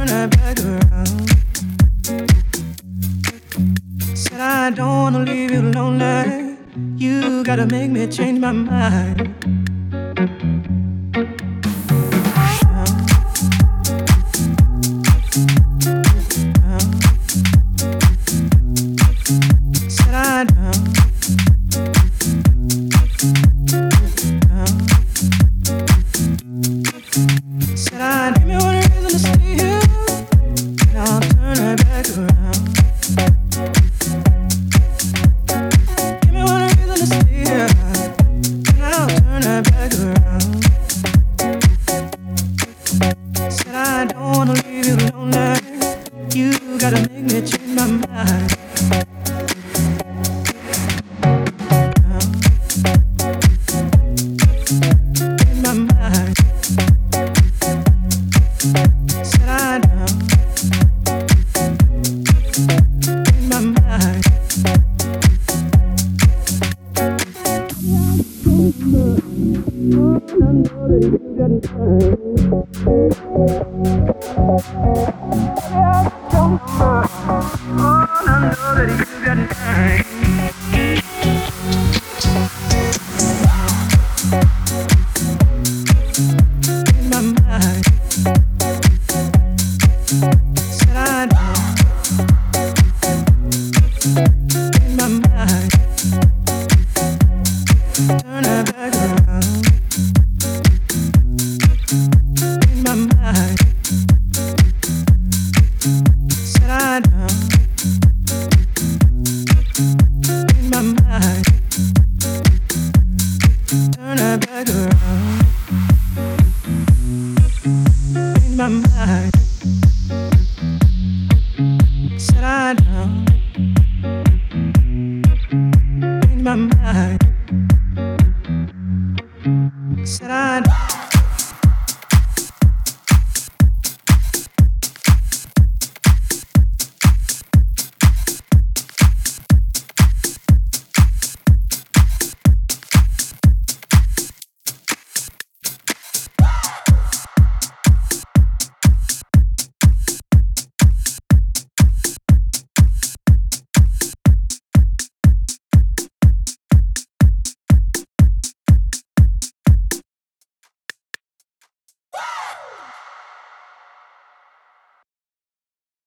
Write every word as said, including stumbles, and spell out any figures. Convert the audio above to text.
turn her back around. Said I don't wanna leave you lonely. You gotta make me change my mind. Said I don't. Said I give me one reason to stay here, and I'll turn her back around. Give me one reason to stay here, and I'll turn her back around. Said I don't wanna leave you lonely. You gotta make me change my mind. Change my mind. Said I don't. Change my mind. I know that you got time. I know that you got time. Change my mind. Said I don't. Change my mind. Turn her back around. Change my mind. Said I don't. Change my mind. Turn her back around. Change my mind. Said I don't. Change my mind. Said I don't.